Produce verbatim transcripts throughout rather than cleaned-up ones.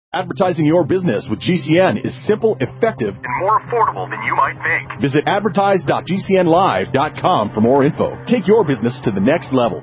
Advertising your business with G C N is simple, effective, and more affordable than you might think. Visit advertise dot g c n live dot com for more info. Take your business to the next level.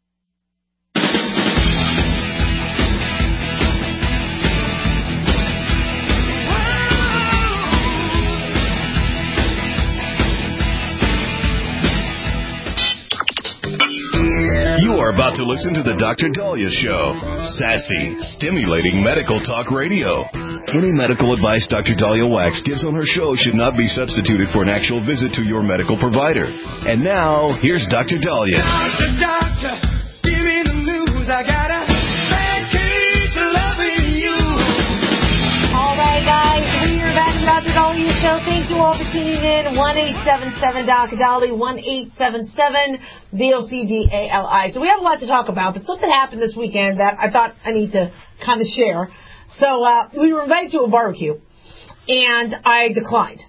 You are about to listen to the Doctor Dahlia Show. Sassy, stimulating medical talk radio. Any medical advice Doctor Dahlia Wax gives on her show should not be substituted for an actual visit to your medical provider. And now, here's Doctor Dahlia. Doctor, doctor, give me the news. I got a bad case of loving you. All right, guys, we are back to Doctor Dahlia Show. Thank you all for tuning in. one eight seven seven Doctor Dahlia, one eight seven seven D O C D A L I. So we have a lot to talk about, but something happened this weekend that I thought I need to kind of share. So uh, we were invited to a barbecue, and I declined.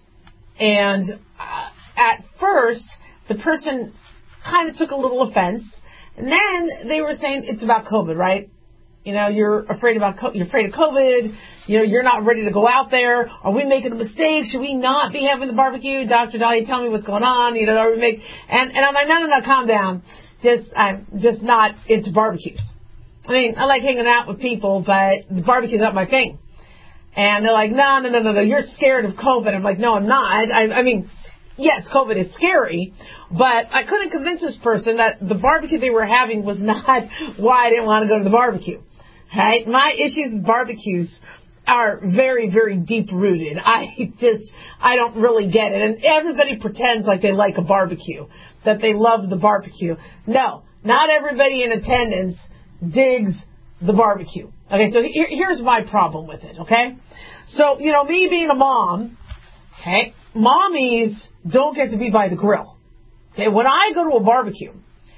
And uh, at first, the person kind of took a little offense, and then they were saying it's about COVID, right? You know, you're afraid about co- you're afraid of COVID. You know, you're not ready to go out there. Are we making a mistake? Should we not be having the barbecue? Doctor Dahlia, tell me what's going on. You know, are we make and and I'm like, no, no, no, calm down. Just I'm just not into barbecues. I mean, I like hanging out with people, but the barbecue's not my thing. And they're like, no, no, no, no, no, you're scared of COVID. I'm like, no, I'm not. I, I mean, yes, COVID is scary, but I couldn't convince this person that the barbecue they were having was not why I didn't want to go to the barbecue. Right? My issues with barbecues are very, very deep-rooted. I just, I don't really get it. And everybody pretends like they like a barbecue, that they love the barbecue. No, not everybody in attendance digs the barbecue. Okay, so here, here's my problem with it, okay? So, you know, me being a mom, okay, mommies don't get to be by the grill. Okay, when I go to a barbecue,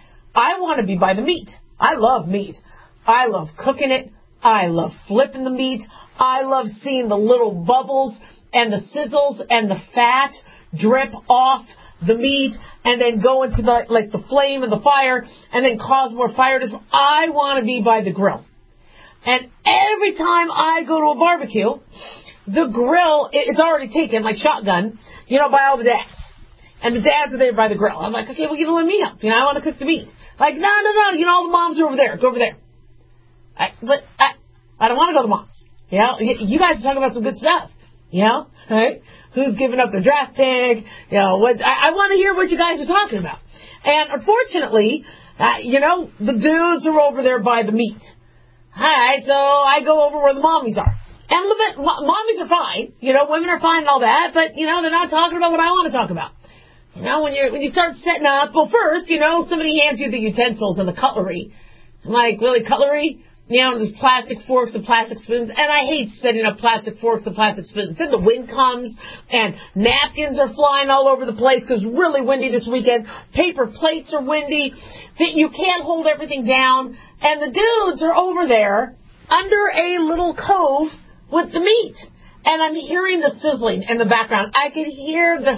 I want to be by the meat. I love meat. I love cooking it. I love flipping the meat. I love seeing the little bubbles and the sizzles and the fat drip off the meat and then go into the like the flame and the fire and then cause more fire to I want to be by the grill. And every time I go to a barbecue, the grill, it's already taken, like shotgun, you know, by all the dads. And the dads are there by the grill. I'm like, okay, well, you know, let me help. You know, I want to cook the meat. Like, no, no, no, you know, all the moms are over there. Go over there. I, but I, I don't want to go to the moms. You know, you guys are talking about some good stuff. You know, right? Who's giving up their draft pick? You know, what? I, I want to hear what you guys are talking about. And unfortunately, uh, you know, the dudes are over there by the meat. All right, so I go over where the mommies are. And legit, mommies are fine. You know, women are fine and all that, but you know, they're not talking about what I want to talk about. You know, when you when you start setting up, well, first, you know, somebody hands you the utensils and the cutlery. I'm like, really, cutlery? You know, there's plastic forks and plastic spoons, and I hate setting up plastic forks and plastic spoons. Then the wind comes, and napkins are flying all over the place because it's really windy this weekend. Paper plates are windy. You can't hold everything down, and the dudes are over there under a little cove with the meat, and I'm hearing the sizzling in the background. I can hear the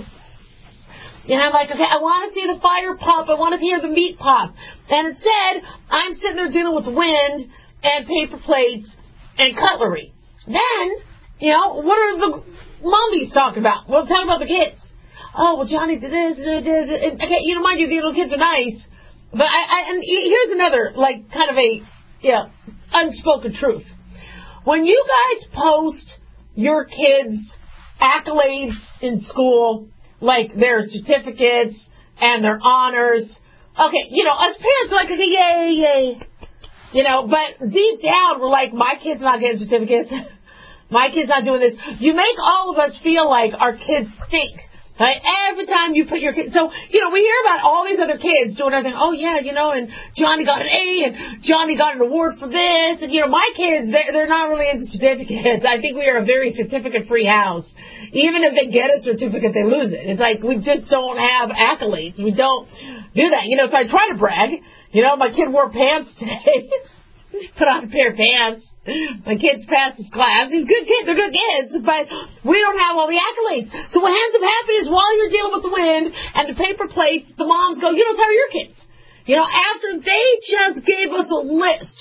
And I'm like, okay, I want to see the fire pop. I want to hear the meat pop. And instead, I'm sitting there dealing with wind and paper plates and cutlery. Then, you know, what are the mommies talking about? Well, talking about the kids. Oh, well, Johnny did this. Did this. Okay, you know, mind you, the little kids are nice. But I, I, and here's another, like, kind of a, yeah, unspoken truth. When you guys post your kids' accolades in school, like their certificates and their honors, okay, you know, us parents are like, okay, yay, yay. You know, but deep down, we're like, my kid's not getting certificates. My kid's not doing this. You make all of us feel like our kids stink. Right? Every time you put your kids, so, you know, we hear about all these other kids doing everything. Oh, yeah, you know, and Johnny got an A, and Johnny got an award for this. And, you know, my kids, they're, they're not really into certificates. I think we are a very certificate-free house. Even if they get a certificate, they lose it. It's like we just don't have accolades. We don't do that. You know, so I try to brag. You know, my kid wore pants today. Put on a pair of pants. My kid's passed his class. He's good kids. They're good kids, but we don't have all the accolades. So what ends up happening is while you're dealing with the wind and the paper plates, the moms go, you know, how are your kids? You know, after they just gave us a list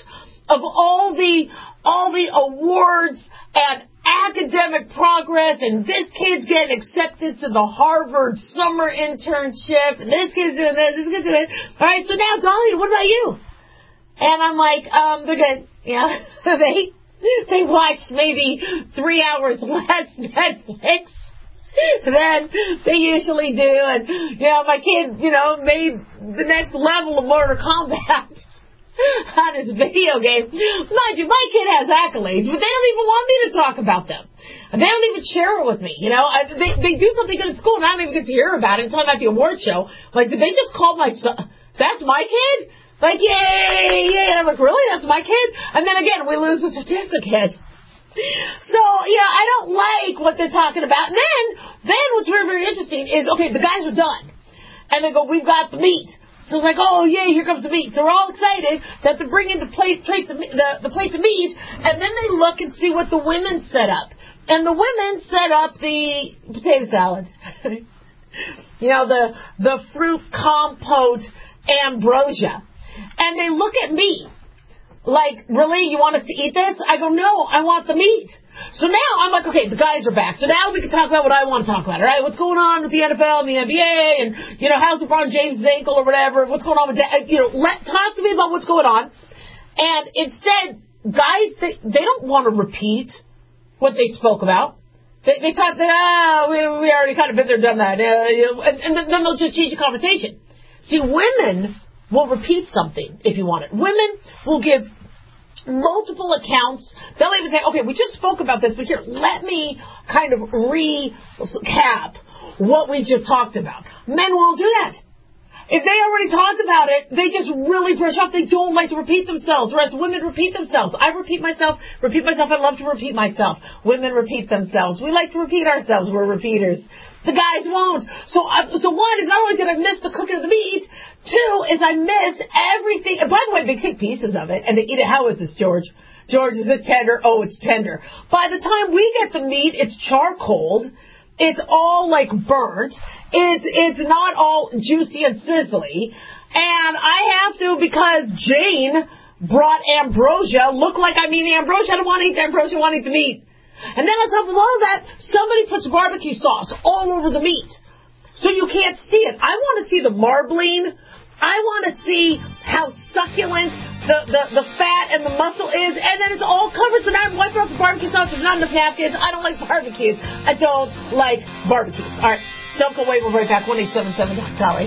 of all the all the awards and academic progress, and this kid's getting accepted to the Harvard summer internship, and this kid's doing this, this kid's doing this. All right, so now, Dolly, what about you? And I'm like, um, they're good. Yeah, they they watched maybe three hours less Netflix than they usually do, and you know, my kid, you know, made the next level of Mortal Kombat on his video game. Mind you, my kid has accolades, but they don't even want me to talk about them. They don't even share it with me. You know, I, they they do something good at school, and I don't even get to hear about it until I'm at the award show. Like, did they just call my son? That's my kid? Like, yay, yay. And I'm like, really? That's my kid? And then again, we lose the certificate. So, you know, I don't like what they're talking about. And then, then what's very, very interesting is, okay, the guys are done. And they go, we've got the meat. So it's like, oh, yay, here comes the meat. So we're all excited that they're bringing the plate, plates of, the, the plates of meat, and then they look and see what the women set up. And the women set up the potato salad. You know, the the fruit compote ambrosia. And they look at me like, really, you want us to eat this? I go, no, I want the meat. So now I'm like, okay, the guys are back. So now we can talk about what I want to talk about, all right? What's going on with the N F L and the N B A, and, you know, how's LeBron James' ankle or whatever? What's going on with that? You know, let, talk to me about what's going on. And instead, guys, they, they don't want to repeat what they spoke about. They, they talk that, ah, we, we already kind of been there, done that. Uh, you know, and, and then they'll just change the conversation. See, women will repeat something if you want it. Women will give multiple accounts. They'll even say, okay, we just spoke about this, but here, let me kind of recap what we just talked about. Men won't do that. If they already talked about it, they just really brush off. They don't like to repeat themselves, whereas women repeat themselves. I repeat myself, repeat myself. I love to repeat myself. Women repeat themselves. We like to repeat ourselves. We're repeaters. The guys won't. So, uh, so one is not only did I miss the cooking of the meat, two is I missed everything. And by the way, they take pieces of it and they eat it. How is this, George? George, is this tender? Oh, it's tender. By the time we get the meat, it's charcoaled. It's all like burnt. It's it's not all juicy and sizzly. And I have to, because Jane brought ambrosia, look like I mean the ambrosia. I don't want to eat the ambrosia. I want to eat the meat. And then on top of all of that, somebody puts barbecue sauce all over the meat. So you can't see it. I want to see the marbling. I want to see how succulent the, the, the fat and the muscle is. And then it's all covered. So now I'm wiping off the barbecue sauce. There's not enough napkins. I don't like barbecues. I don't like barbecues. All right. Don't go away. We'll be right back. one eight seven seven Dolly.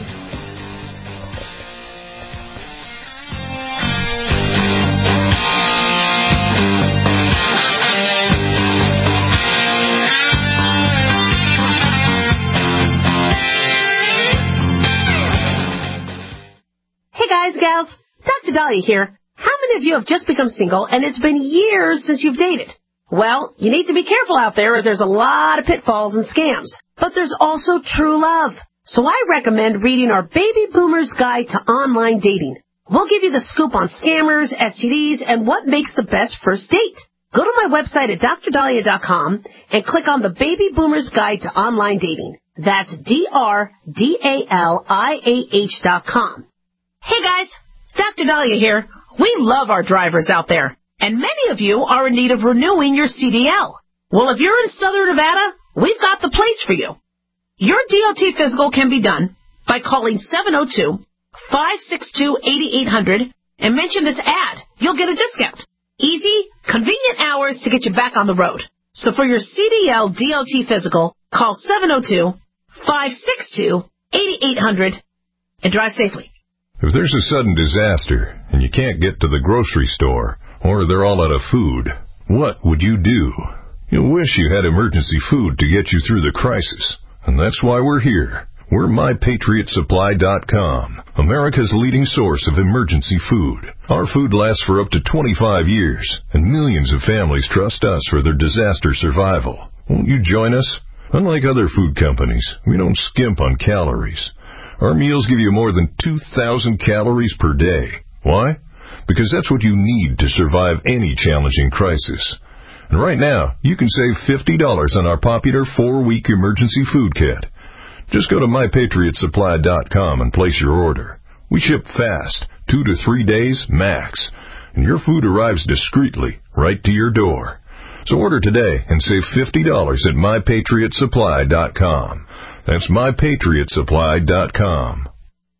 Hey guys, gals, Doctor Dahlia here. How many of you have just become single and it's been years since you've dated? Well, you need to be careful out there as there's a lot of pitfalls and scams. But there's also true love. So I recommend reading our Baby Boomer's Guide to Online Dating. We'll give you the scoop on scammers, S T Ds, and what makes the best first date. Go to my website at dr dahlia dot com and click on the Baby Boomer's Guide to Online Dating. That's D R D A L I A H dot com. Hey guys, Doctor Dahlia here. We love our drivers out there, and many of you are in need of renewing your C D L. Well, if you're in Southern Nevada, we've got the place for you. Your D O T physical can be done by calling seven oh two, five six two, eight eight hundred and mention this ad. You'll get a discount. Easy, convenient hours to get you back on the road. So for your C D L D O T physical, call seven oh two, five six two, eight eight hundred and drive safely. If there's a sudden disaster and you can't get to the grocery store or they're all out of food, what would you do? You'll wish you had emergency food to get you through the crisis. And that's why we're here. We're my patriot supply dot com, America's leading source of emergency food. Our food lasts for up to twenty-five years, and millions of families trust us for their disaster survival. Won't you join us? Unlike other food companies, we don't skimp on calories. Our meals give you more than two thousand calories per day. Why? Because that's what you need to survive any challenging crisis. And right now, you can save fifty dollars on our popular four-week emergency food kit. Just go to my patriot supply dot com and place your order. We ship fast, two to three days max. and your food arrives discreetly right to your door. So order today and save fifty dollars at my patriot supply dot com. That's my patriot supply dot com.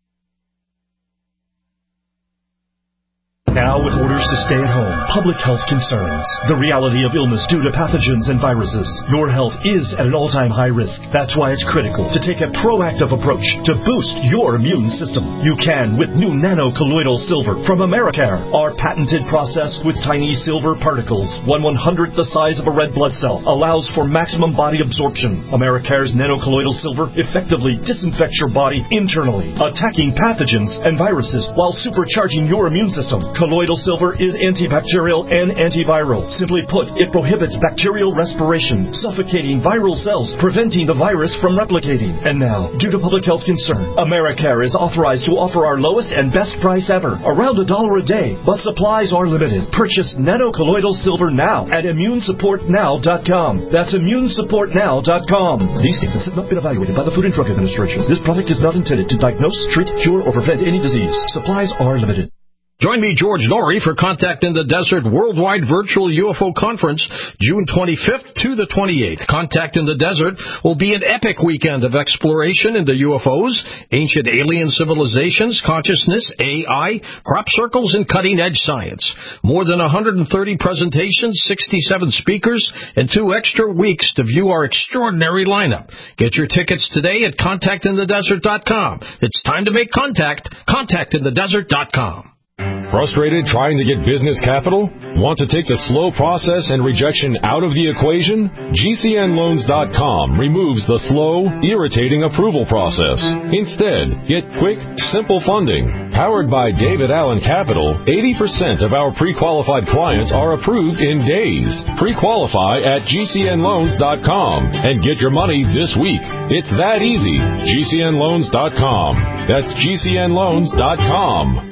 Now with orders to stay at home, public health concerns, the reality of illness due to pathogens and viruses, your health is at an all-time high risk. That's why it's critical to take a proactive approach to boost your immune system. You can with new nano-colloidal silver from Americare. Our patented process with tiny silver particles, one one-hundredth the size of a red blood cell, allows for maximum body absorption. Americare's nano-colloidal silver effectively disinfects your body internally, attacking pathogens and viruses while supercharging your immune system. Colloidal silver is antibacterial and antiviral. Simply put, it prohibits bacterial respiration, suffocating viral cells, preventing the virus from replicating. And now, due to public health concern, Americare is authorized to offer our lowest and best price ever, around a dollar a day, but supplies are limited. Purchase nano-colloidal silver now at immune support now dot com. That's immune support now dot com. These statements have not been evaluated by the Food and Drug Administration. This product is not intended to diagnose, treat, cure, or prevent any disease. Supplies are limited. Join me, George Norrie, for Contact in the Desert Worldwide Virtual U F O Conference, June twenty-fifth to the twenty-eighth. Contact in the Desert will be an epic weekend of exploration into U F Os, ancient alien civilizations, consciousness, A I, crop circles, and cutting-edge science. More than one hundred thirty presentations, sixty-seven speakers, and two extra weeks to view our extraordinary lineup. Get your tickets today at contact in the desert dot com. It's time to make contact. contact in the desert dot com. Frustrated trying to get business capital? Want to take the slow process and rejection out of the equation? G C N loans dot com removes the slow, irritating approval process. Instead, get quick, simple funding. Powered by David Allen Capital, eighty percent of our pre-qualified clients are approved in days. Pre-qualify at G C N loans dot com and get your money this week. It's that easy. G C N loans dot com. That's G C N loans dot com.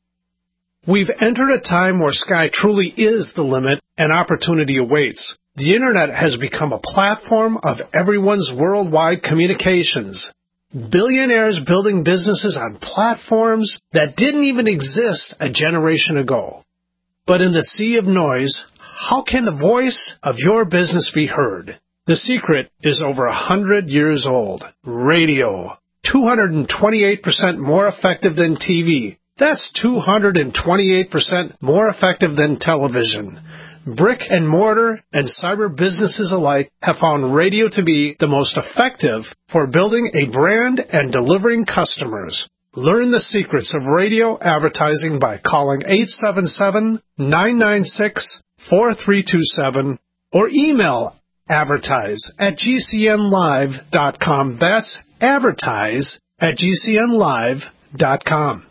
We've entered a time where sky truly is the limit and opportunity awaits. The Internet has become a platform of everyone's worldwide communications. Billionaires building businesses on platforms that didn't even exist a generation ago. But in the sea of noise, how can the voice of your business be heard? The secret is over a hundred years old. Radio. two hundred twenty-eight percent more effective than T V. That's two hundred twenty-eight percent more effective than television. Brick and mortar and cyber businesses alike have found radio to be the most effective for building a brand and delivering customers. Learn the secrets of radio advertising by calling eight seven seven, nine nine six, four three two seven or email advertise at G C N live dot com. That's advertise at G C N live dot com.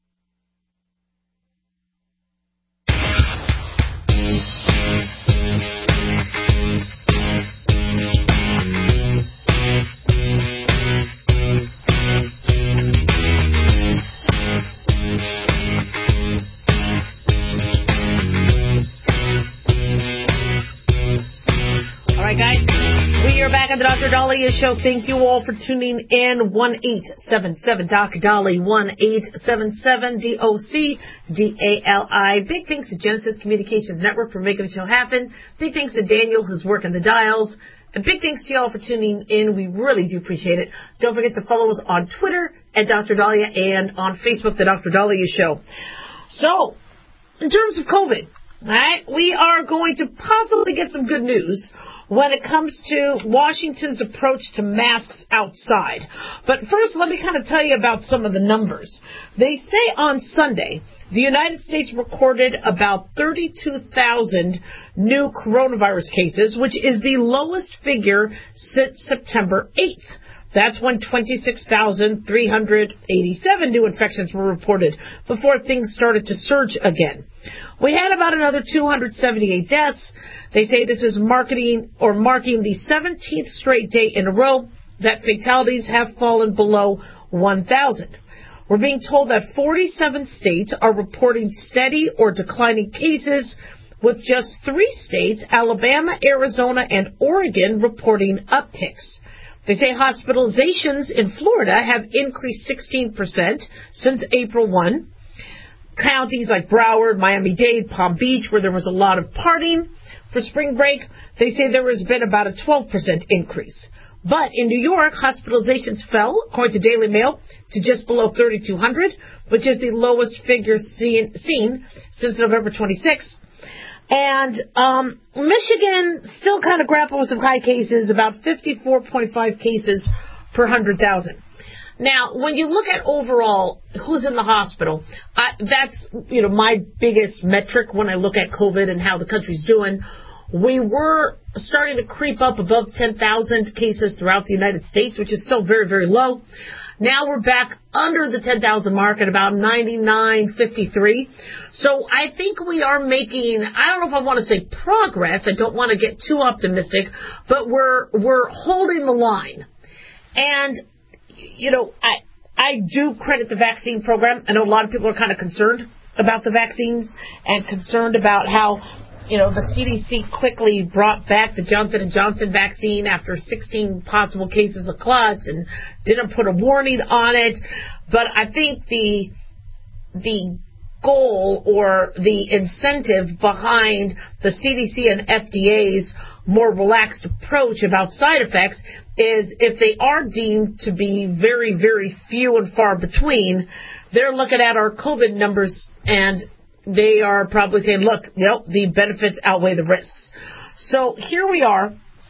Back on the Doctor Dahlia Show. Thank you all for tuning in. one eight seven seven Doc Dolly, one eight seven seven D O C D A L I. Big thanks to Genesis Communications Network for making the show happen. Big thanks to Daniel, who's working the dials. And big thanks to y'all for tuning in. We really do appreciate it. Don't forget to follow us on Twitter at Doctor Dahlia and on Facebook, the Doctor Dahlia Show. So, in terms of COVID, all right, we are going to possibly get some good news when it comes to Washington's approach to masks outside. But first, let me kind of tell you about some of the numbers. They say on Sunday, the United States recorded about thirty-two thousand new coronavirus cases, which is the lowest figure since September eighth. That's when twenty-six thousand three hundred eighty-seven new infections were reported before things started to surge again. We had about another two hundred seventy-eight deaths. They say this is marketing or marking the seventeenth straight day in a row that fatalities have fallen below one thousand. We're being told that forty-seven states are reporting steady or declining cases, with just three states, Alabama, Arizona, and Oregon, reporting upticks. They say hospitalizations in Florida have increased sixteen percent since April first. counties like Broward, Miami-Dade, Palm Beach, where there was a lot of partying for spring break, they say there has been about a twelve percent increase. But in New York, hospitalizations fell, according to Daily Mail, to just below thirty-two hundred, which is the lowest figure seen, seen since November twenty-sixth. And um, Michigan still kind of grappling with some high cases, about fifty-four point five cases per one hundred thousand. Now, when you look at overall who's in the hospital, I, that's, you know, my biggest metric when I look at COVID and how the country's doing. We were starting to creep up above ten thousand cases throughout the United States, which is still very, very low. Now we're back under the ten thousand mark at about ninety-nine fifty-three. So I think we are making, I don't know if I want to say progress. I don't want to get too optimistic, but we're we're holding the line. And, you know, I I do credit the vaccine program. I know a lot of people are kind of concerned about the vaccines and concerned about how, you know, the C D C quickly brought back the Johnson and Johnson vaccine after sixteen possible cases of clots and didn't put a warning on it. But I think the the goal or the incentive behind the C D C and F D A's more relaxed approach about side effects is if they are deemed to be very, very few and far between, they're looking at our COVID numbers and they are probably saying, look, yep, the benefits outweigh the risks. So here we are,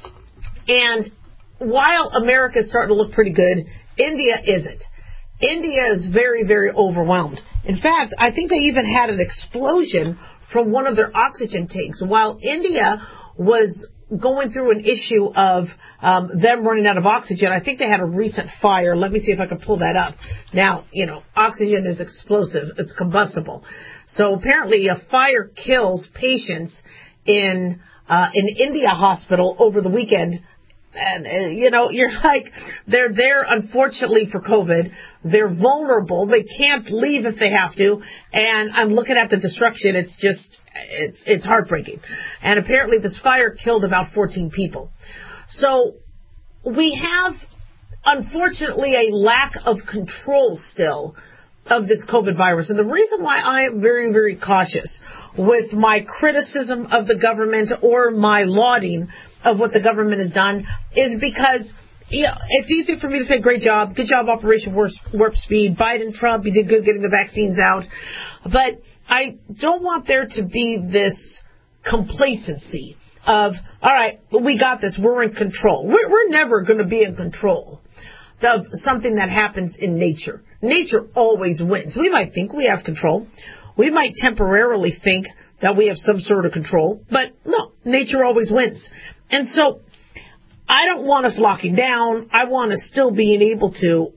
and while America is starting to look pretty good, India isn't. India is very, very overwhelmed. In fact, I think they even had an explosion from one of their oxygen tanks. While India was going through an issue of um, them running out of oxygen, I think they had a recent fire. Let me see if I can pull that up. Now, you know, oxygen is explosive. It's combustible. So apparently a fire kills patients in uh, an India hospital over the weekend. And, uh, you know, you're like, they're there, unfortunately, for COVID. They're vulnerable. They can't leave if they have to. And I'm looking at the destruction. It's just, it's it's heartbreaking. And apparently this fire killed about fourteen people. So we have, unfortunately, a lack of control still of this COVID virus. And the reason why I am very, very cautious with my criticism of the government or my lauding of what the government has done is because, yeah, it's easy for me to say, great job, good job, Operation Warp, Warp Speed, Biden, Trump, you did good getting the vaccines out. But I don't want there to be this complacency of, all right, we got this, we're in control. We're, we're never going to be in control of something that happens in nature. Nature always wins. We might think we have control. We might temporarily think that we have some sort of control, but no, nature always wins. And so I don't want us locking down. I want us still being able to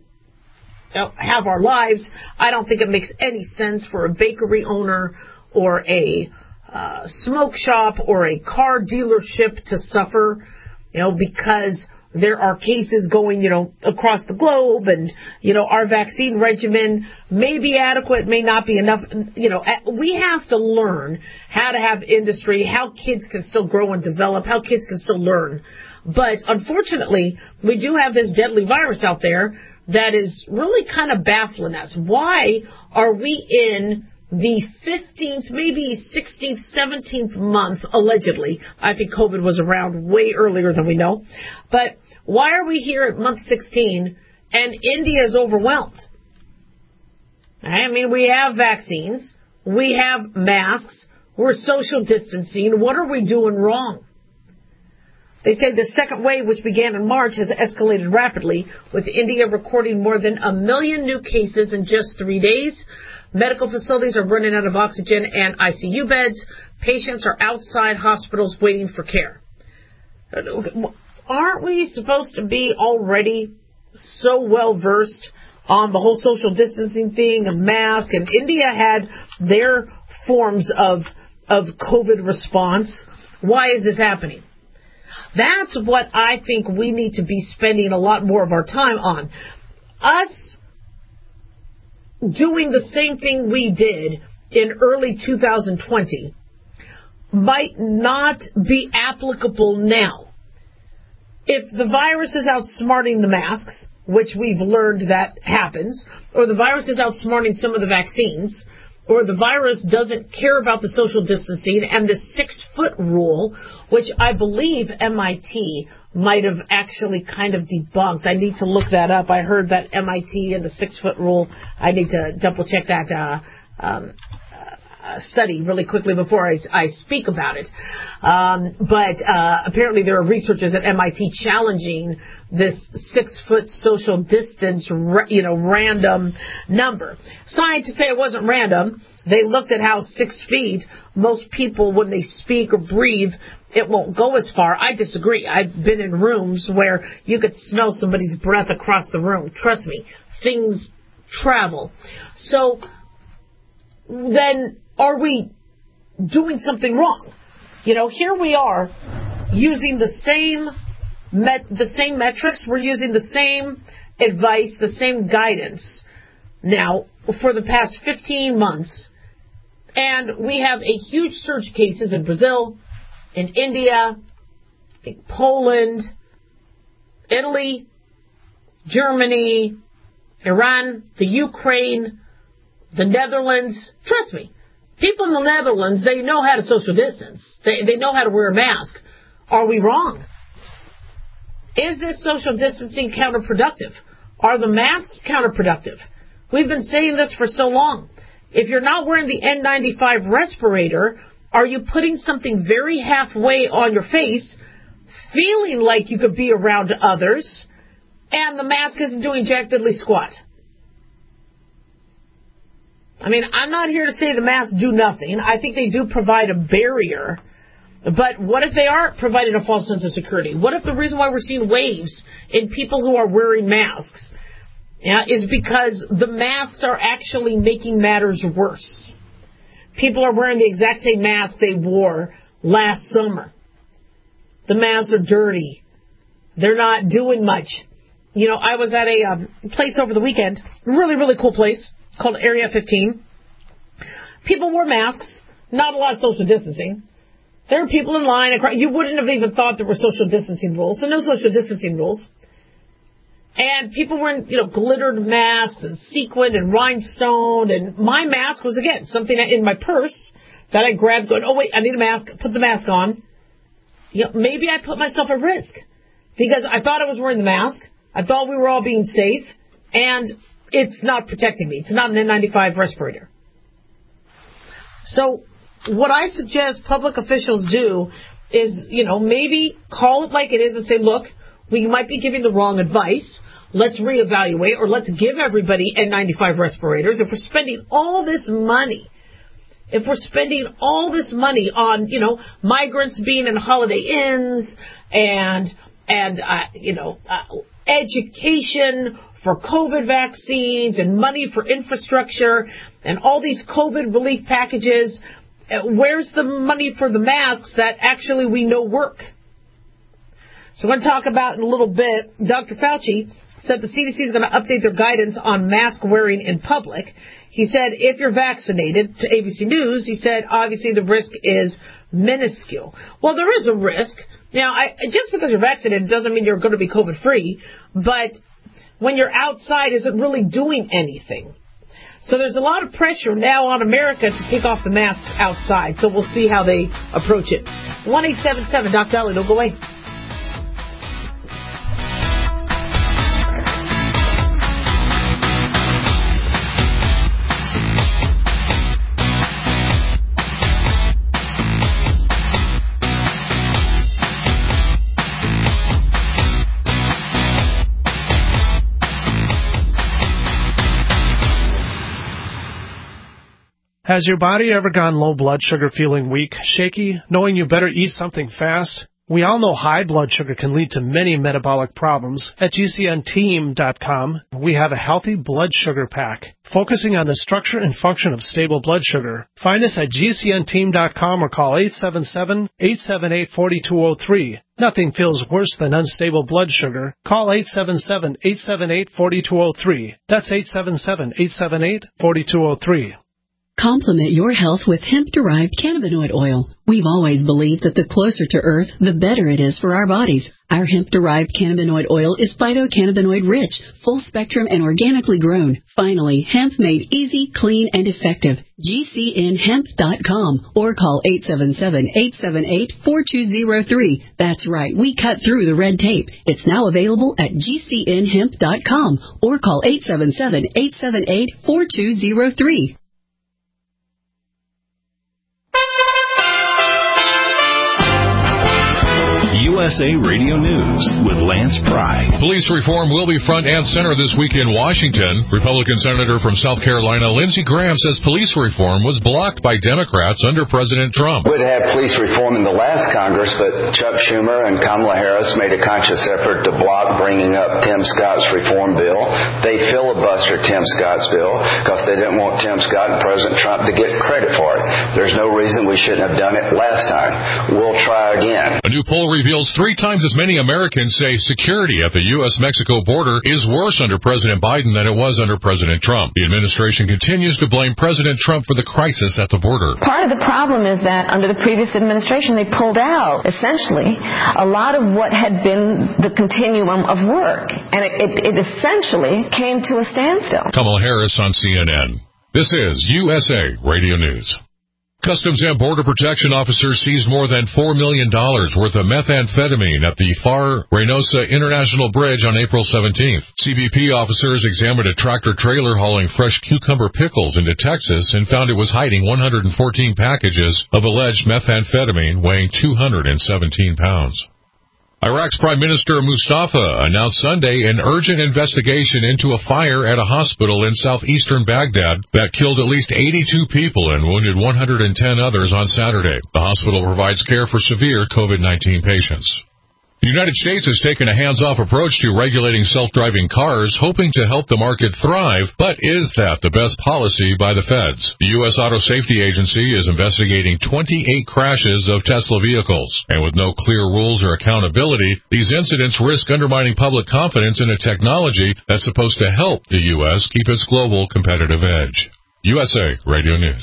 have our lives. I don't think it makes any sense for a bakery owner or a uh, smoke shop or a car dealership to suffer, you know, because there are cases going, you know, across the globe, and, you know, our vaccine regimen may be adequate, may not be enough. You know, we have to learn how to have industry, how kids can still grow and develop, how kids can still learn. But unfortunately, we do have this deadly virus out there that is really kind of baffling us. Why are we in the fifteenth, maybe sixteenth, seventeenth month, allegedly? I think COVID was around way earlier than we know. But why are we here at month sixteen and India is overwhelmed? I mean, we have vaccines. We have masks. We're social distancing. What are we doing wrong? They say the second wave, which began in March, has escalated rapidly, with India recording more than a million new cases in just three days. Medical facilities are running out of oxygen and I C U beds. Patients are outside hospitals waiting for care. Aren't we supposed to be already so well versed on the whole social distancing thing, a mask? And India had their forms of of COVID response. Why is this happening? That's what I think we need to be spending a lot more of our time on. Us doing the same thing we did in early two thousand twenty might not be applicable now. If the virus is outsmarting the masks, which we've learned that happens, or the virus is outsmarting some of the vaccines, or the virus doesn't care about the social distancing and the six-foot rule, which I believe M I T might have actually kind of debunked. I need to look that up. I heard that M I T and the six-foot rule, I need to double-check that uh, um, uh, study really quickly before I, I speak about it. Um, but uh, apparently there are researchers at M I T challenging this six-foot social distance, you know, random number. Scientists say it wasn't random. They looked at how six feet, most people, when they speak or breathe, it won't go as far. I disagree. I've been in rooms where you could smell somebody's breath across the room. Trust me, things travel. So then are we doing something wrong? You know, here we are using the same met, the same metrics. We're using the same advice, the same guidance now for the past fifteen months. And we have a huge surge cases in Brazil, in India, in Poland, Italy, Germany, Iran, the Ukraine, the Netherlands. Trust me, people in the Netherlands, they know how to social distance. They, they know how to wear a mask. Are we wrong? Is this social distancing counterproductive? Are the masks counterproductive? We've been saying this for so long. If you're not wearing the N ninety-five respirator, are you putting something very halfway on your face, feeling like you could be around others, and the mask isn't doing jack diddly squat? I mean, I'm not here to say the masks do nothing. I think they do provide a barrier. But what if they are providing a false sense of security? What if the reason why we're seeing waves in people who are wearing masks yeah, is because the masks are actually making matters worse? People are wearing the exact same mask they wore last summer. The masks are dirty. They're not doing much. You know, I was at a um, place over the weekend, really, really cool place, called Area fifteen. People wore masks, not a lot of social distancing. There were people in line. Across, you wouldn't have even thought there were social distancing rules, so no social distancing rules. And people were in, you know, glittered masks and sequined and rhinestone. And my mask was, again, something in my purse that I grabbed going, oh, wait, I need a mask. Put the mask on. You know, maybe I put myself at risk because I thought I was wearing the mask. I thought we were all being safe. And it's not protecting me. It's not an N ninety-five respirator. So what I suggest public officials do is, you know, maybe call it like it is and say, look, we might be giving the wrong advice. Let's reevaluate, or let's give everybody N ninety-five respirators. If we're spending all this money, if we're spending all this money on, you know, migrants being in Holiday Inns and, and uh, you know, uh, education for COVID vaccines and money for infrastructure and all these COVID relief packages, where's the money for the masks that actually we know work? So we're going to talk about in a little bit. Doctor Fauci said the C D C is going to update their guidance on mask wearing in public. He said if you're vaccinated, to A B C News, he said obviously the risk is minuscule. Well, there is a risk. Now, I, just because you're vaccinated doesn't mean you're going to be COVID-free, but when you're outside, is it really doing anything? So there's a lot of pressure now on America to take off the masks outside. So we'll see how they approach it. one eight seven seven, Doc Dolly, don't go away. Has your body ever gone low blood sugar, feeling weak, shaky, knowing you better eat something fast? We all know high blood sugar can lead to many metabolic problems. At G C N team dot com, we have a healthy blood sugar pack, focusing on the structure and function of stable blood sugar. Find us at G C N team dot com or call eight seven seven, eight seven eight, four two zero three. Nothing feels worse than unstable blood sugar. Call eight seven seven, eight seven eight, four two zero three. That's eight seven seven, eight seven eight, four two zero three. Complement your health with hemp-derived cannabinoid oil. We've always believed that the closer to Earth, the better it is for our bodies. Our hemp-derived cannabinoid oil is phytocannabinoid rich, full-spectrum, and organically grown. Finally, hemp made easy, clean, and effective. G C N hemp dot com or call eight seven seven, eight seven eight, four two zero three. That's right, we cut through the red tape. It's now available at G C N hemp dot com or call eight seven seven, eight seven eight, four two zero three. U S A Radio News with Lance Pry. Police reform will be front and center this week in Washington. Republican Senator from South Carolina Lindsey Graham says police reform was blocked by Democrats under President Trump. We would have police reform in the last Congress, but Chuck Schumer and Kamala Harris made a conscious effort to block bringing up Tim Scott's reform bill. They filibustered Tim Scott's bill because they didn't want Tim Scott and President Trump to get credit for it. There's no reason we shouldn't have done it last time. We'll try again. A new poll reveals three times as many Americans say security at the U S Mexico border is worse under President Biden than it was under President Trump. The administration continues to blame President Trump for the crisis at the border. Part of the problem is that under the previous administration, they pulled out, essentially, a lot of what had been the continuum of work. And it, it, it essentially came to a standstill. Kamala Harris on C N N. This is U S A Radio News. Customs and Border Protection officers seized more than four million dollars worth of methamphetamine at the Far Reynosa International Bridge on April seventeenth. C B P officers examined a tractor-trailer hauling fresh cucumber pickles into Texas and found it was hiding one hundred fourteen packages of alleged methamphetamine weighing two hundred seventeen pounds. Iraq's Prime Minister Mustafa announced Sunday an urgent investigation into a fire at a hospital in southeastern Baghdad that killed at least eighty-two people and wounded one hundred ten others on Saturday. The hospital provides care for severe COVID nineteen patients. The United States has taken a hands-off approach to regulating self-driving cars, hoping to help the market thrive, but is that the best policy by the feds? The U S Auto Safety Agency is investigating twenty-eight crashes of Tesla vehicles, and with no clear rules or accountability, these incidents risk undermining public confidence in a technology that's supposed to help the U S keep its global competitive edge. U S A Radio News.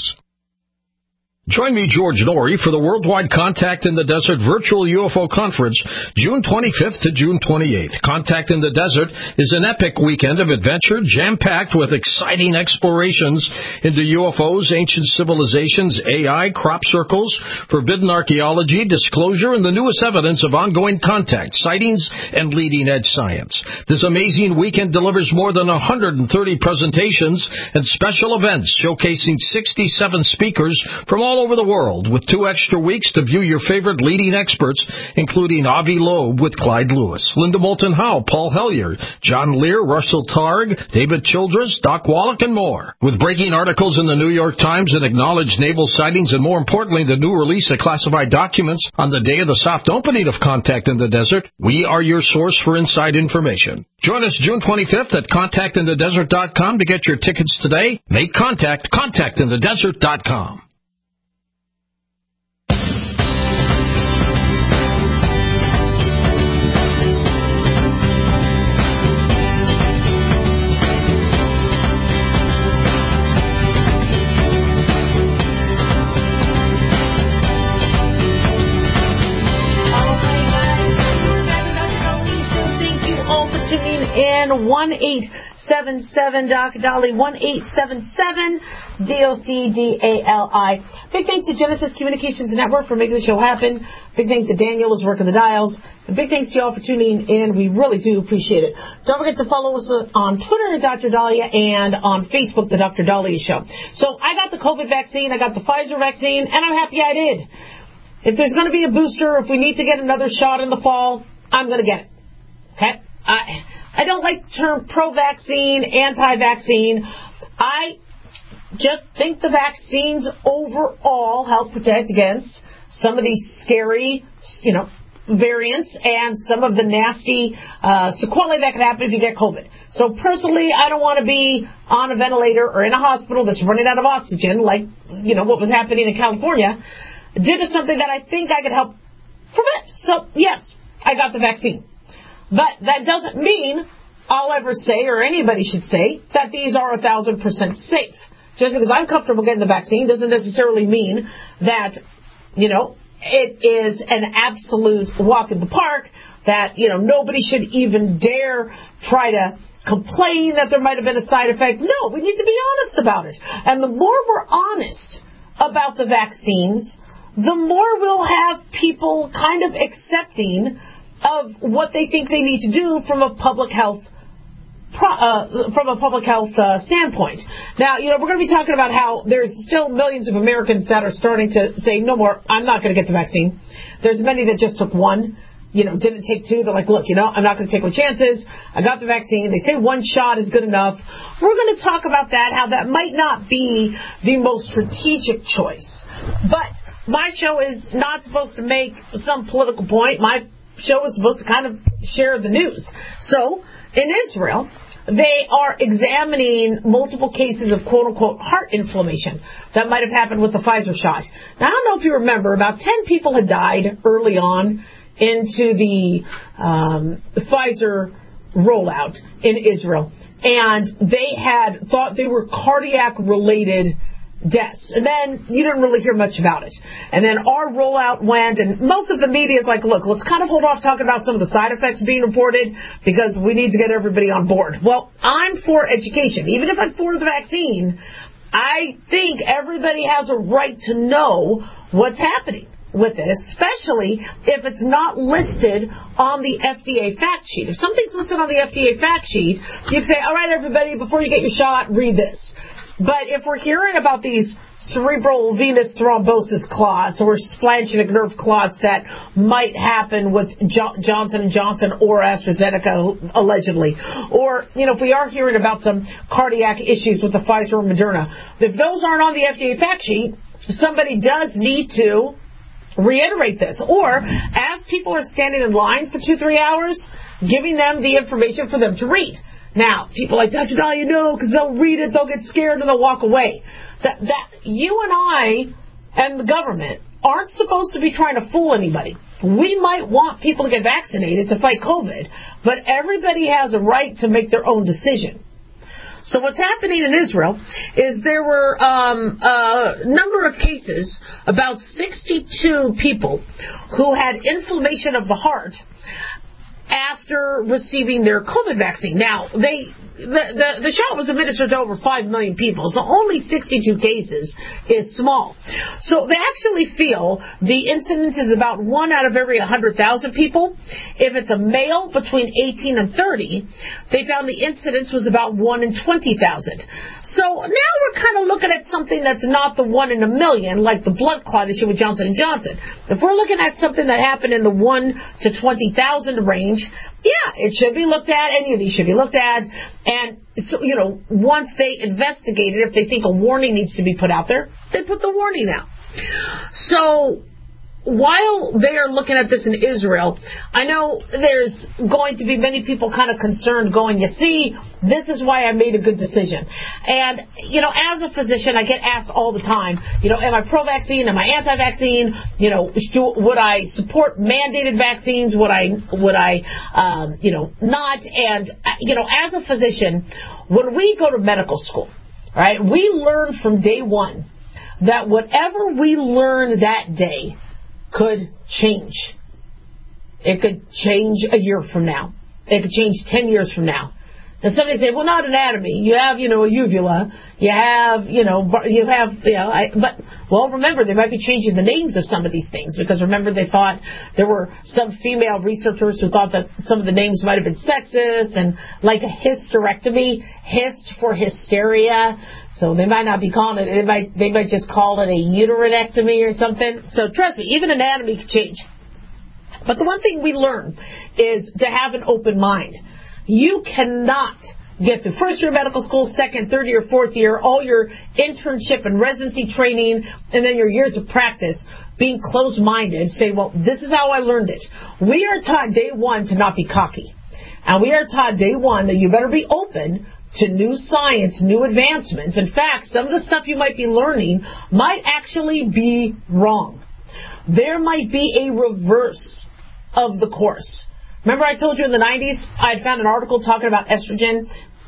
Join me, George Norrie, for the Worldwide Contact in the Desert Virtual U F O Conference, June twenty-fifth to June twenty-eighth. Contact in the Desert is an epic weekend of adventure, jam-packed with exciting explorations into U F Os, ancient civilizations, A I, crop circles, forbidden archaeology, disclosure, and the newest evidence of ongoing contact, sightings, and leading-edge science. This amazing weekend delivers more than one hundred thirty presentations and special events showcasing sixty-seven speakers from all over the world, with two extra weeks to view your favorite leading experts, including Avi Loeb with Clyde Lewis, Linda Moulton Howe, Paul Hellyer, John Lear, Russell Targ, David Childress, Doc Wallach, and more. With breaking articles in the New York Times and acknowledged naval sightings, and more importantly, the new release of classified documents on the day of the soft opening of Contact in the Desert, we are your source for inside information. Join us June twenty-fifth at contact in the desert dot com to get your tickets today. Make contact, contact in the desert dot com. And one eight seven seven Doc Dolly, one eight seven seven D O C D A L I. Big thanks to Genesis Communications Network for making the show happen. Big thanks to Daniel who's working the dials. And big thanks to y'all for tuning in. We really do appreciate it. Don't forget to follow us on Twitter at Doctor Dahlia and on Facebook, The Doctor Dahlia Show. So I got the COVID vaccine, I got the Pfizer vaccine, and I'm happy I did. If there's going to be a booster, if we need to get another shot in the fall, I'm going to get it. Okay? I... I don't like the term pro-vaccine, anti-vaccine. I just think the vaccines overall help protect against some of these scary, you know, variants and some of the nasty uh, sequelae that can happen if you get COVID. So personally, I don't want to be on a ventilator or in a hospital that's running out of oxygen, like, you know, what was happening in California, due to something that I think I could help prevent. So, yes, I got the vaccine. But that doesn't mean I'll ever say, or anybody should say, that these are a thousand percent safe. just because I'm comfortable getting the vaccine doesn't necessarily mean that, you know, it is an absolute walk in the park, that, you know, nobody should even dare try to complain that there might have been a side effect. No, we need to be honest about it. And the more we're honest about the vaccines, the more we'll have people kind of accepting of what they think they need to do from a public health Uh, from a public health uh, standpoint. Now, you know, we're going to be talking about how there's still millions of Americans that are starting to say, no more, I'm not going to get the vaccine. There's many that just took one, you know, didn't take two. They're like, look, you know, I'm not going to take my chances. I got the vaccine. They say one shot is good enough. We're going to talk about that, how that might not be the most strategic choice. But my show is not supposed to make some political point. My show is supposed to kind of share the news. So, in Israel, they are examining multiple cases of quote-unquote heart inflammation that might have happened with the Pfizer shot. Now, I don't know if you remember, about ten people had died early on into the um, Pfizer rollout in Israel, and they had thought they were cardiac-related deaths. And then you didn't really hear much about it. And then our rollout went, and most of the media is like, look, let's kind of hold off talking about some of the side effects being reported because we need to get everybody on board. Well, I'm for education. Even if I'm for the vaccine, I think everybody has a right to know what's happening with it, especially if it's not listed on the F D A fact sheet. If something's listed on the F D A fact sheet, you can say, all right, everybody, before you get your shot, read this. But if we're hearing about these cerebral venous thrombosis clots or splanchnic nerve clots that might happen with jo- Johnson and Johnson or AstraZeneca, allegedly, or, you know, if we are hearing about some cardiac issues with the Pfizer or Moderna, if those aren't on the F D A fact sheet, somebody does need to reiterate this. Or, as people are standing in line for two, three hours, giving them the information for them to read. Now, people like, Doctor Dahlia, no, because they'll read it, they'll get scared, and they'll walk away. That, that you and I and the government aren't supposed to be trying to fool anybody. We might want people to get vaccinated to fight COVID, but everybody has a right to make their own decision. So what's happening in Israel is there were um, a number of cases, about sixty-two people who had inflammation of the heart after receiving their COVID vaccine. Now, they the, the, the shot was administered to over five million people, so only sixty-two cases is small. So they actually feel the incidence is about one out of every one hundred thousand people. If it's a male between eighteen and thirty, they found the incidence was about one in twenty thousand. So now we're kind of looking at something that's not the one in a million, like the blood clot issue with Johnson and Johnson. If we're looking at something that happened in the one to twenty thousand range, yeah, it should be looked at. Any of these should be looked at. And, so, you know, once they investigate it, if they think a warning needs to be put out there, they put the warning out. So while they are looking at this in Israel, I know there's going to be many people kind of concerned going, you see, this is why I made a good decision. And, you know, as a physician, I get asked all the time, you know, am I pro-vaccine? Am I anti-vaccine? You know, would I support mandated vaccines? Would I, would I, um, you know, not? And, you know, as a physician, when we go to medical school, right, we learn from day one that whatever we learn that day could change. It could change a year from now. It could change ten years from now. And somebody say, well, not anatomy. You have, you know, a uvula. You have, you know, you have, you know, I, but, well, remember, they might be changing the names of some of these things, because remember, they thought there were some female researchers who thought that some of the names might have been sexist, and like a hysterectomy, hist for hysteria. So they might not be calling it, they might, they might just call it a uterinectomy or something. So trust me, even anatomy can change. But the one thing we learn is to have an open mind. You cannot get through first year medical school, second, third year, fourth year, all your internship and residency training, and then your years of practice being closed-minded, say, well, this is how I learned it. We are taught day one to not be cocky. And we are taught day one that you better be open to new science, new advancements. In fact, some of the stuff you might be learning might actually be wrong. There might be a reverse of the course. Remember I told you in the nineties, I had found an article talking about estrogen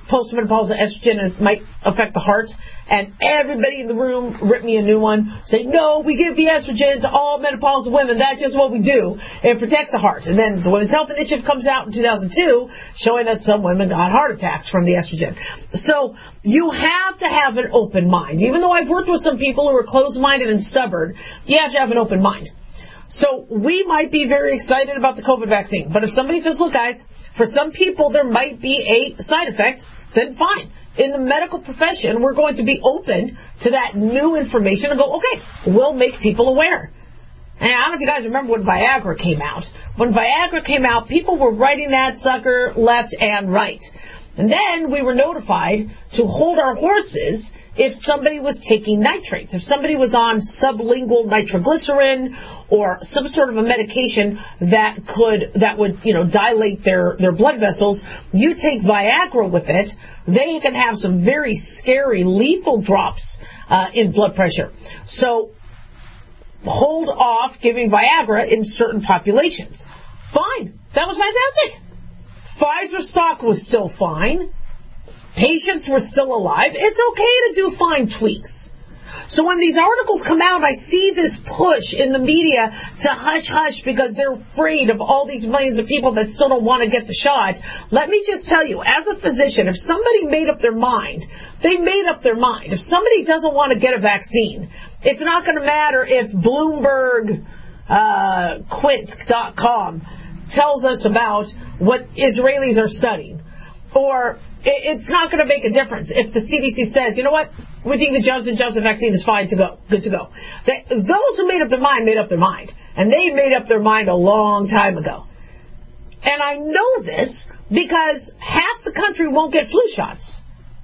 postmenopausal estrogen and it might affect the heart. And everybody in the room ripped me a new one, saying, no, we give the estrogen to all menopausal women. That's just what we do. It protects the heart. And then the Women's Health Initiative comes out in two thousand two showing that some women got heart attacks from the estrogen. So you have to have an open mind. Even though I've worked with some people who are closed-minded and stubborn, you have to have an open mind. So we might be very excited about the COVID vaccine. But if somebody says, look, guys, for some people there might be a side effect, then fine. In the medical profession, we're going to be open to that new information and go, okay, we'll make people aware. And I don't know if you guys remember when Viagra came out. When Viagra came out, people were writing that sucker left and right. And then we were notified to hold our horses if somebody was taking nitrates, if somebody was on sublingual nitroglycerin or some sort of a medication that could, that would, you know, dilate their, their blood vessels, you take Viagra with it, they can have some very scary, lethal drops uh, in blood pressure. So hold off giving Viagra in certain populations. Fine. That was fantastic. Pfizer stock was still fine. Patients were still alive. It's okay to do fine tweaks. So when these articles come out, I see this push in the media to hush-hush because they're afraid of all these millions of people that still don't want to get the shot. Let me just tell you, as a physician, if somebody made up their mind, they made up their mind. If somebody doesn't want to get a vaccine, it's not going to matter if Bloomberg uh, Quint dot com tells us about what Israelis are studying. Or it's not going to make a difference if the C D C says, you know what, we think the Johnson and Johnson vaccine is fine to go, good to go. They, those who made up their mind made up their mind. And they made up their mind a long time ago. And I know this because half the country won't get flu shots.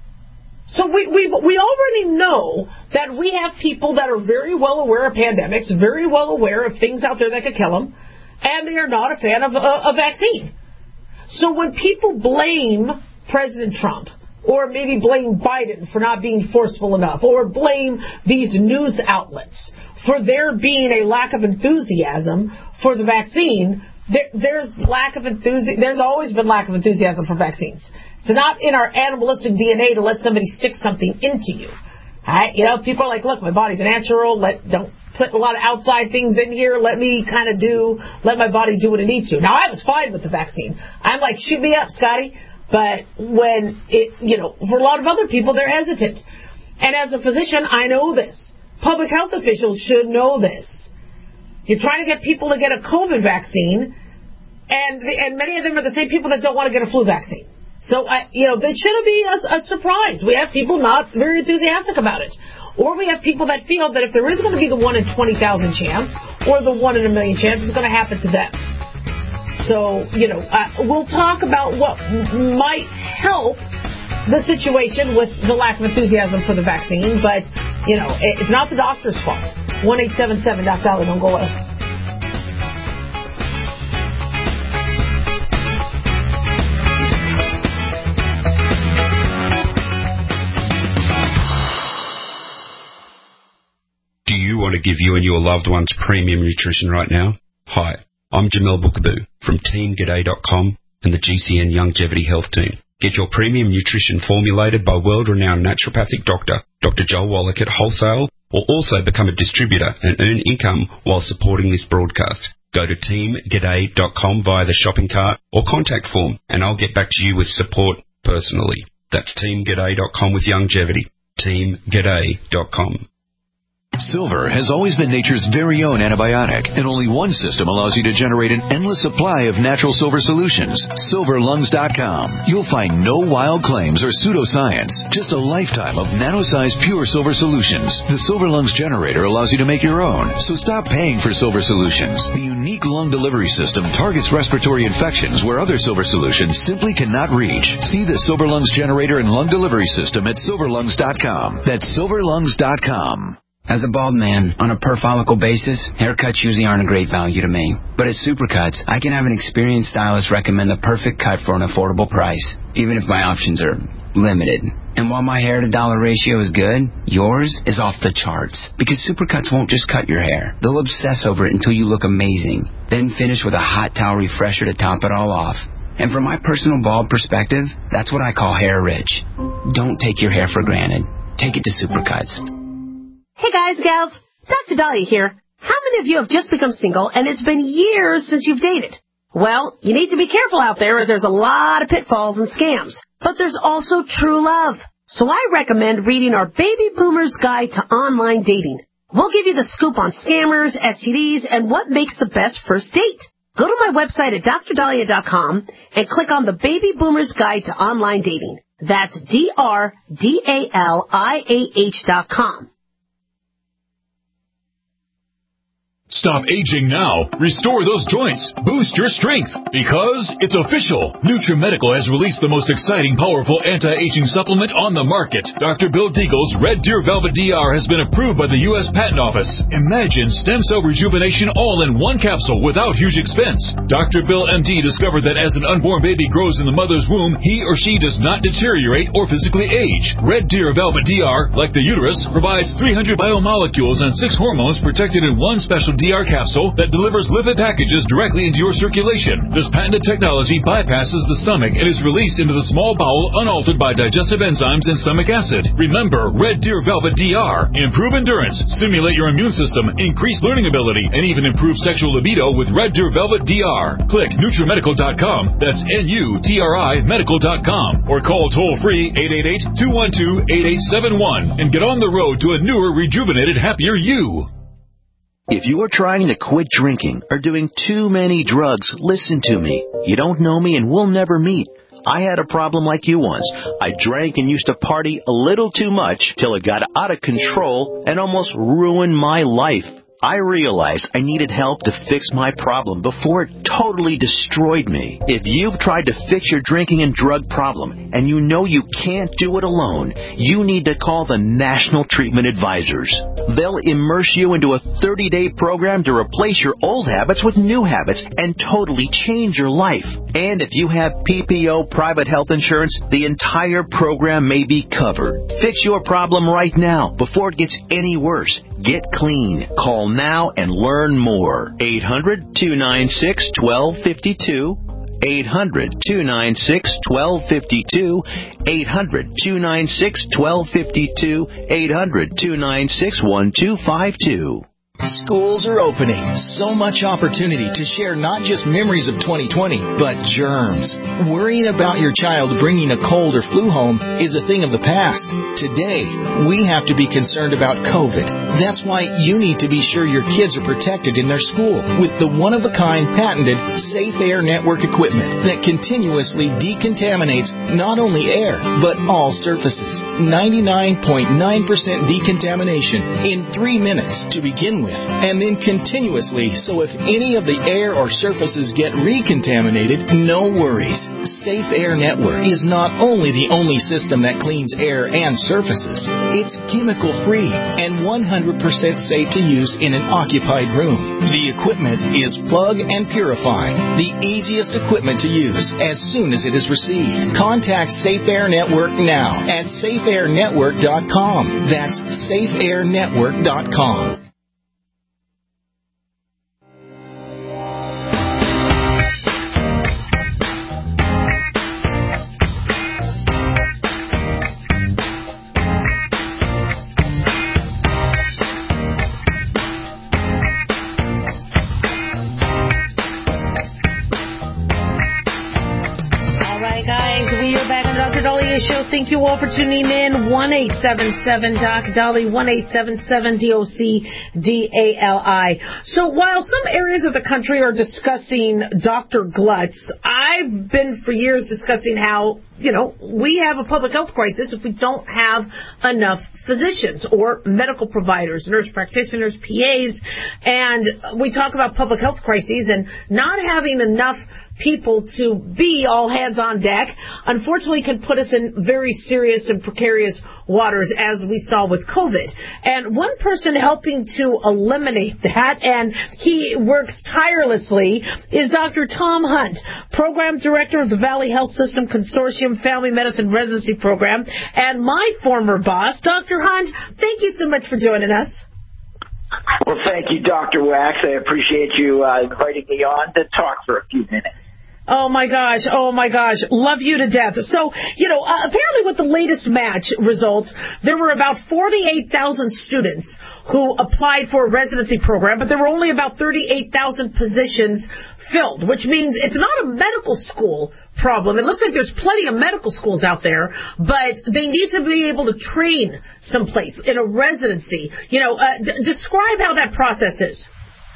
So we we we already know that we have people that are very well aware of pandemics, very well aware of things out there that could kill them, and they are not a fan of a, a vaccine. So when people blame President Trump, or maybe blame Biden for not being forceful enough, or blame these news outlets for there being a lack of enthusiasm for the vaccine, there, there's lack of enthusi- There's always been lack of enthusiasm for vaccines. It's not in our animalistic D N A to let somebody stick something into you. All right? You know, people are like, look, my body's natural. Let don't put a lot of outside things in here. Let me kind of do, let my body do what it needs to. Now, I was fine with the vaccine. I'm like, shoot me up, Scotty. But when it, you know, for a lot of other people, they're hesitant. And as a physician, I know this. Public health officials should know this. You're trying to get people to get a COVID vaccine, and the, and many of them are the same people that don't want to get a flu vaccine. So, I, you know, that shouldn't be a, a surprise. We have people not very enthusiastic about it. Or we have people that feel that if there is going to be the one in twenty thousand chance, or the one in a million chance, it's going to happen to them. So, you know, uh, we'll talk about what might help the situation with the lack of enthusiasm for the vaccine, but, you know, it's not the doctor's fault. one eight seven seven Doc Dolly, don't go away. Do you want to give you and your loved ones premium nutrition right now? Hi. I'm Jamel Bookaboo from Team G'day dot com and the G C N Longevity Health Team. Get your premium nutrition formulated by world-renowned naturopathic doctor, Doctor Joel Wallach at wholesale, or also become a distributor and earn income while supporting this broadcast. Go to Team G'day dot com via the shopping cart or contact form, and I'll get back to you with support personally. That's Team G'day dot com with longevity. Team G'day dot com. Silver has always been nature's very own antibiotic, and only one system allows you to generate an endless supply of natural silver solutions. Silver Lungs dot com. You'll find no wild claims or pseudoscience, just a lifetime of nano-sized pure silver solutions. The Silver Lungs generator allows you to make your own, so stop paying for silver solutions. The unique lung delivery system targets respiratory infections where other silver solutions simply cannot reach. See the Silver Lungs generator and lung delivery system at Silver Lungs dot com. That's Silver Lungs dot com. As a bald man, on a per-follicle basis, haircuts usually aren't a great value to me. But at Supercuts, I can have an experienced stylist recommend the perfect cut for an affordable price, even if my options are limited. And while my hair-to-dollar ratio is good, yours is off the charts. Because Supercuts won't just cut your hair. They'll obsess over it until you look amazing. Then finish with a hot towel refresher to top it all off. And from my personal bald perspective, that's what I call hair rich. Don't take your hair for granted. Take it to Supercuts. Hey guys, gals, Doctor Dahlia here. How many of you have just become single and it's been years since you've dated? Well, you need to be careful out there as there's a lot of pitfalls and scams. But there's also true love. So I recommend reading our Baby Boomer's Guide to Online Dating. We'll give you the scoop on scammers, S T Ds, and what makes the best first date. Go to my website at dr dahlia dot com and click on the Baby Boomer's Guide to Online Dating. That's D R D A L I A H dot com. Stop aging now. Restore those joints. Boost your strength. Because it's official. NutriMedical has released the most exciting, powerful anti-aging supplement on the market. Doctor Bill Deagle's Red Deer Velvet D R has been approved by the U S Patent Office. Imagine stem cell rejuvenation all in one capsule without huge expense. Doctor Bill M D discovered that as an unborn baby grows in the mother's womb, he or she does not deteriorate or physically age. Red Deer Velvet D R, like the uterus, provides three hundred biomolecules and six hormones protected in one special D R capsule that delivers lipid packages directly into your circulation. This patented technology bypasses the stomach and is released into the small bowel unaltered by digestive enzymes and stomach acid. Remember, Red Deer Velvet D R. Improve endurance, stimulate your immune system, increase learning ability, and even improve sexual libido with Red Deer Velvet D R. Click NutriMedical dot com. That's N U T R I Medical dot com. Or call toll-free eight eight eight, two one two, eight eight seven one and get on the road to a newer, rejuvenated, happier you. If you are trying to quit drinking or doing too many drugs, listen to me. You don't know me and we'll never meet. I had a problem like you once. I drank and used to party a little too much till it got out of control and almost ruined my life. I realized I needed help to fix my problem before it totally destroyed me. If you've tried to fix your drinking and drug problem and you know you can't do it alone, you need to call the National Treatment Advisors. They'll immerse you into a thirty-day program to replace your old habits with new habits and totally change your life. And if you have P P O private health insurance, the entire program may be covered. Fix your problem right now before it gets any worse. Get clean. Call now and learn more. eight hundred, two nine six, one two five two. eight hundred, two nine six, one two five two. eight hundred, two nine six, one two five two. eight hundred, two nine six, one two five two. Schools are opening. So much opportunity to share not just memories of twenty twenty, but germs. Worrying about your child bringing a cold or flu home is a thing of the past. Today, we have to be concerned about COVID. That's why you need to be sure your kids are protected in their school with the one-of-a-kind patented Safe Air Network equipment that continuously decontaminates not only air, but all surfaces. ninety-nine point nine percent decontamination in three minutes to begin with, and then continuously, so if any of the air or surfaces get recontaminated, no worries. Safe Air Network is not only the only system that cleans air and surfaces, it's chemical-free and one hundred percent safe to use in an occupied room. The equipment is plug and purify, the easiest equipment to use as soon as it is received. Contact Safe Air Network now at safe air network dot com. That's safe air network dot com. Show. Thank you all for tuning in. one eight seven seven D O C D A L I, one eight seven seven D O C D A L I. So while some areas of the country are discussing Doctor Glutz, I've been for years discussing how, you know, we have a public health crisis if we don't have enough physicians or medical providers, nurse practitioners, P As, and we talk about public health crises and not having enough people to be all hands on deck, unfortunately can put us in very serious and precarious waters, as we saw with COVID. And one person helping to eliminate that, and he works tirelessly, is Doctor Tom Hunt, Program Director of the Valley Health System Consortium Family Medicine Residency Program, and my former boss. Doctor Hunt, thank you so much for joining us. Well, thank you, Doctor Wax. I appreciate you uh, inviting me on to talk for a few minutes. Oh, my gosh. Oh, my gosh. Love you to death. So, you know, uh, apparently with the latest match results, there were about forty-eight thousand students who applied for a residency program, but there were only about thirty-eight thousand positions filled, which means it's not a medical school problem. It looks like there's plenty of medical schools out there, but they need to be able to train someplace in a residency. You know, uh, d- describe how that process is.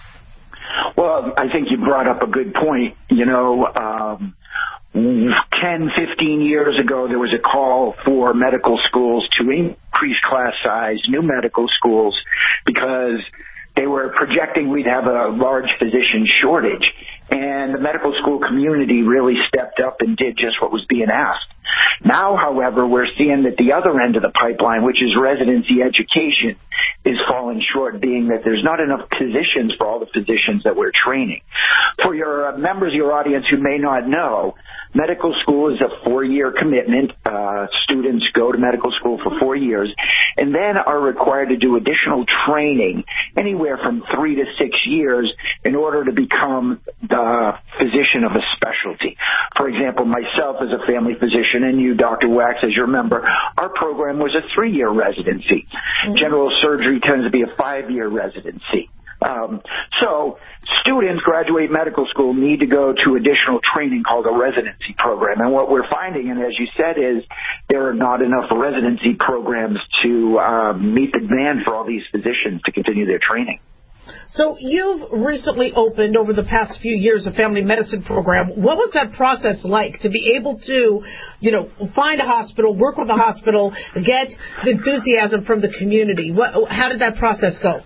Well, I think you brought up a good point. You know, um, ten, fifteen years ago, there was a call for medical schools to increase class size, new medical schools, because they were projecting we'd have a large physician shortage. And the medical school community really stepped up and did just what was being asked. Now, however, we're seeing that the other end of the pipeline, which is residency education, is falling short, being that there's not enough positions for all the physicians that we're training. For your uh, members of your audience who may not know, medical school is a four-year commitment. Uh, students go to medical school for four years and then are required to do additional training anywhere from three to six years in order to become the physician of a specialty. For example, myself as a family physician and you, Doctor Wax, as you remember, our program was a three-year residency. Mm-hmm. General surgery tends to be a five-year residency. Um, so students graduate medical school need to go to additional training called a residency program. And what we're finding, and as you said, is there are not enough residency programs to uh, meet the demand for all these physicians to continue their training. So you've recently opened over the past few years a family medicine program. What was that process like to be able to, you know, find a hospital, work with a hospital, get the enthusiasm from the community? What, how did that process go?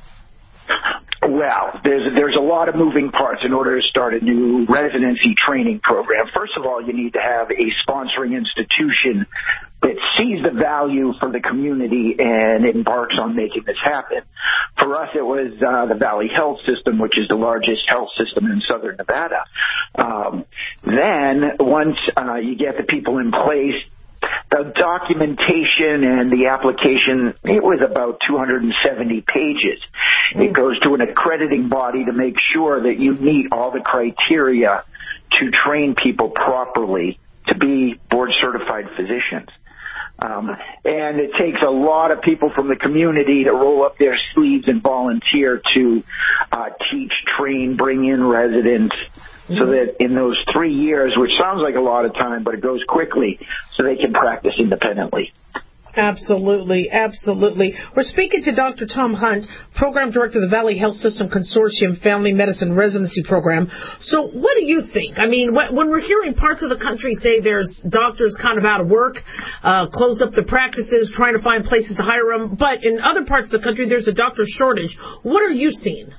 Well, there's there's a lot of moving parts in order to start a new residency training program. First of all, you need to have a sponsoring institution that sees the value for the community and embarks on making this happen. For us, it was uh, the Valley Health System, which is the largest health system in southern Nevada. Um, then, once uh, you get the people in place, the documentation and the application, it was about two hundred seventy pages. It goes to an accrediting body to make sure that you meet all the criteria to train people properly to be board-certified physicians. Um, and it takes a lot of people from the community to roll up their sleeves and volunteer to uh, teach, train, bring in residents, so that in those three years, which sounds like a lot of time, but it goes quickly, so they can practice independently. Absolutely, absolutely. We're speaking to Doctor Tom Hunt, Program Director of the Valley Health System Consortium Family Medicine Residency Program. So what do you think? I mean, when we're hearing parts of the country say there's doctors kind of out of work, uh, closed up their practices, trying to find places to hire them, but in other parts of the country there's a doctor shortage. What are you seeing?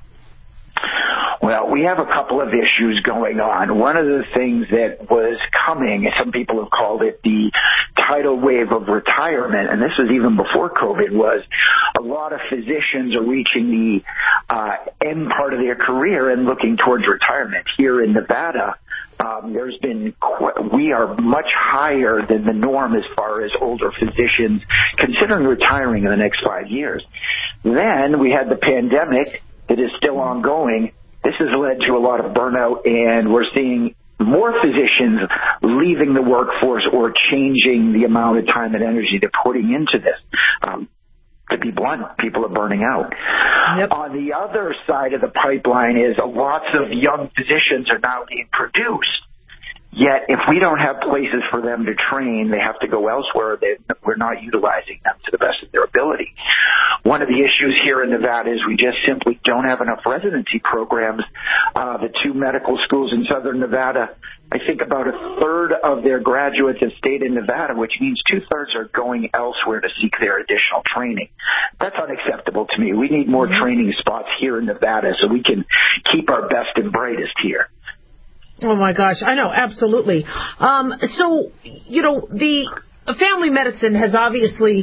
Well, we have a couple of issues going on. One of the things that was coming, some people have called it the tidal wave of retirement, and this was even before COVID, was a lot of physicians are reaching the uh, end part of their career and looking towards retirement. Here in Nevada, um, there's been qu- we are much higher than the norm as far as older physicians considering retiring in the next five years. Then we had the pandemic that is still ongoing. This has led to a lot of burnout, and we're seeing more physicians leaving the workforce or changing the amount of time and energy they're putting into this. Um, to be blunt, people are burning out. Yep. On the other side of the pipeline is lots of young physicians are now being produced. Yet, if we don't have places for them to train, they have to go elsewhere. They, we're not utilizing them to the best of their ability. One of the issues here in Nevada is we just simply don't have enough residency programs. Uh, the two medical schools in southern Nevada, I think about a third of their graduates have stayed in Nevada, which means two-thirds are going elsewhere to seek their additional training. That's unacceptable to me. We need more mm-hmm. training spots here in Nevada so we can keep our best and brightest here. Oh, my gosh. I know. Absolutely. Um, so, you know, the family medicine has obviously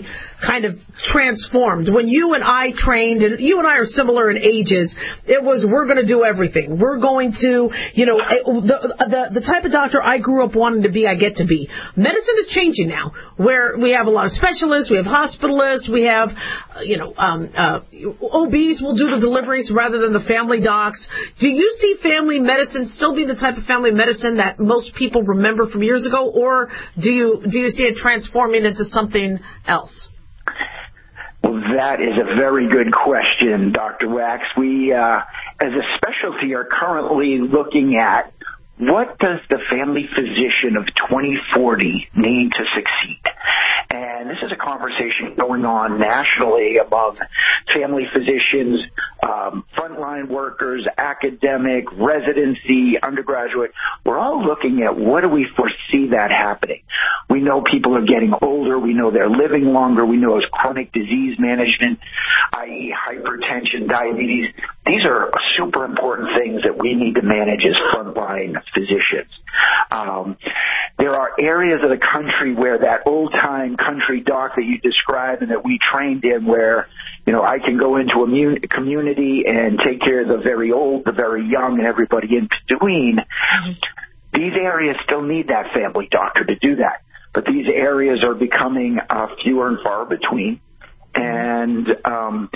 kind of transformed. When you and I trained, and you and I are similar in ages, it was we're going to do everything. We're going to, you know, the, the the type of doctor I grew up wanting to be, I get to be. Medicine is changing now, where we have a lot of specialists, we have hospitalists, we have, you know, um, uh, O Bs will do the deliveries rather than the family docs. Do you see family medicine still be the type of family medicine that most people remember from years ago, or do you do you see it transforming into something else? Well, that is a very good question, Doctor Wax. We, uh, as a specialty, are currently looking at what does the family physician of twenty forty need to succeed? And this is a conversation going on nationally among family physicians, um, frontline workers, academic, residency, undergraduate. We're all looking at what do we foresee that happening. We know people are getting older. We know they're living longer. We know it's chronic disease management, that is hypertension, diabetes. These are super important things that we need to manage as frontline physicians. Um, there are areas of the country where that old-time country doc that you described and that we trained in where, you know, I can go into a mu- community and take care of the very old, the very young, and everybody in between. Mm-hmm. These areas still need that family doctor to do that. But these areas are becoming uh, fewer and far between. And um,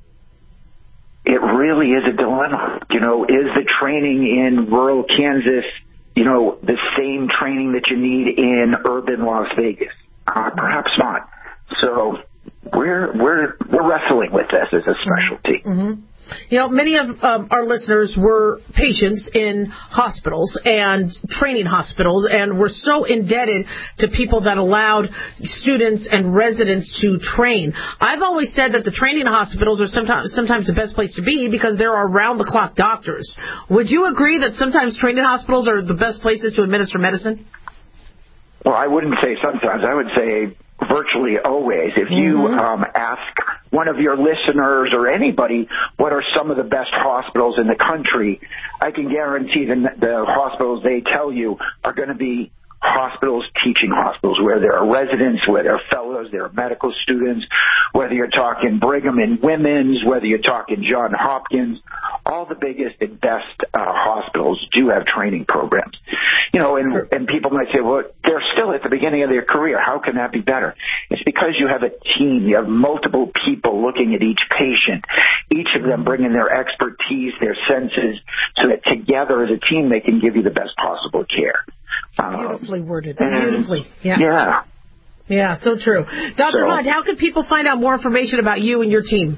it really is a dilemma. You know, is the training in rural Kansas, you know, the same training that you need in urban Las Vegas? Uh, perhaps not. So we're we're we're wrestling with this as a specialty. Mm-hmm. You know, many of um, our listeners were patients in hospitals and training hospitals, and we're so indebted to people that allowed students and residents to train. I've always said that the training hospitals are sometimes sometimes the best place to be because there are round-the-clock doctors. Would you agree that sometimes training hospitals are the best places to administer medicine? Well, I wouldn't say sometimes. I would say virtually always. If you mm-hmm. um, ask one of your listeners or anybody what are some of the best hospitals in the country, I can guarantee that the hospitals they tell you are going to be hospitals, teaching hospitals, where there are residents, where there are fellows, there are medical students, whether you're talking Brigham and Women's, whether you're talking Johns Hopkins, all the biggest and best uh, hospitals do have training programs. You know, and, and people might say, well, they're still at the beginning of their career. How can that be better? It's because you have a team. You have multiple people looking at each patient, each of them bringing their expertise, their senses, so that together as a team they can give you the best possible care. Beautifully um, worded. Beautifully. Yeah. Yeah. Yeah, so true. Doctor So, Hunt, how can people find out more information about you and your team?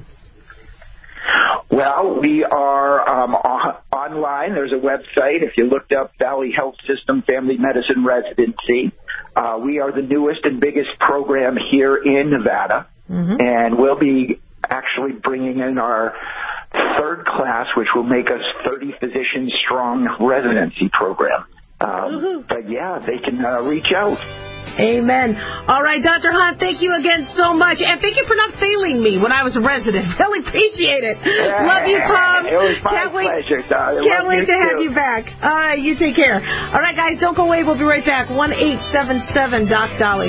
Well, we are um, on, online. There's a website. If you looked up Valley Health System Family Medicine Residency, uh, we are the newest and biggest program here in Nevada. Mm-hmm. And we'll be actually bringing in our third class, which will make us thirty physician strong residency program. Um, but yeah, they can uh, reach out. Amen. All right, Doctor Hunt, thank you again so much. And thank you for not failing me when I was a resident. Really appreciate it. Yeah, Love you, Tom. It was my can't pleasure, wait, darling. Can't Love wait you to have too. you back. All right, you take care. All right, guys, don't go away. We'll be right back. one eight seven seven Doc Dolly.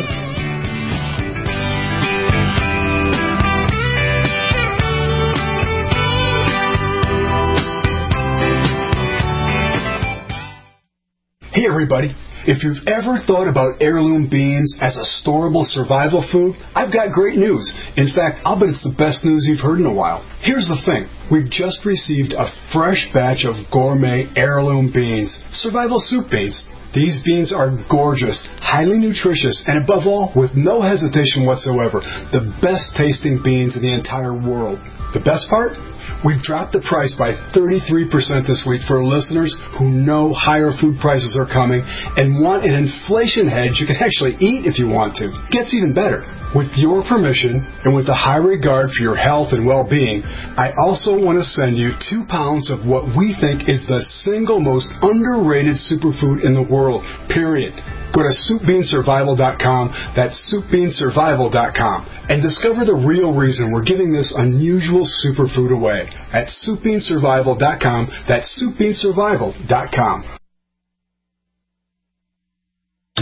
Hey everybody, if you've ever thought about heirloom beans as a storable survival food, I've got great news. In fact, I'll bet it's the best news you've heard in a while. Here's the thing. We've just received a fresh batch of gourmet heirloom beans, survival soup beans. These beans are gorgeous, highly nutritious, and above all, with no hesitation whatsoever, the best tasting beans in the entire world. The best part? We've dropped the price by thirty-three percent this week for listeners who know higher food prices are coming and want an inflation hedge you can actually eat if you want to. Gets even better. With your permission and with a high regard for your health and well-being, I also want to send you two pounds of what we think is the single most underrated superfood in the world, period. Go to soup bean survival dot com, that's soup bean survival dot com, and discover the real reason we're giving this unusual superfood away at soup bean survival dot com, that's soup bean survival dot com.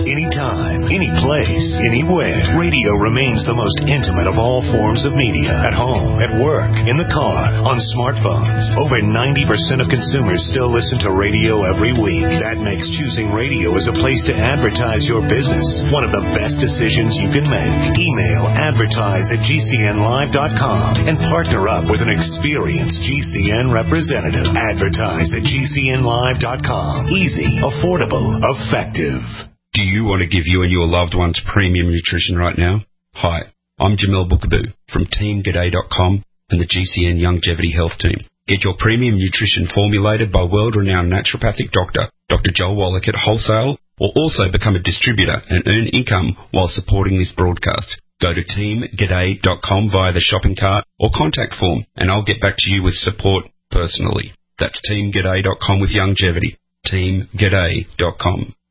anytime, any place, anywhere. Radio remains the most intimate of all forms of media. At home, at work, in the car, on smartphones. Over ninety percent of consumers still listen to radio every week. That makes choosing radio as a place to advertise your business one of the best decisions you can make. Email advertise at G C N live dot com and partner up with an experienced G C N representative. Advertise at G C N live dot com. Easy, affordable, effective. Do you want to give you and your loved ones premium nutrition right now? Hi, I'm Jamel Bookaboo from Team G'day dot com and the G C N Longevity Health Team. Get your premium nutrition formulated by world-renowned naturopathic doctor, Doctor Joel Wallach at wholesale, or also become a distributor and earn income while supporting this broadcast. Go to Team G'day dot com via the shopping cart or contact form, and I'll get back to you with support personally. That's Team G'day dot com with longevity. Team G'day dot com.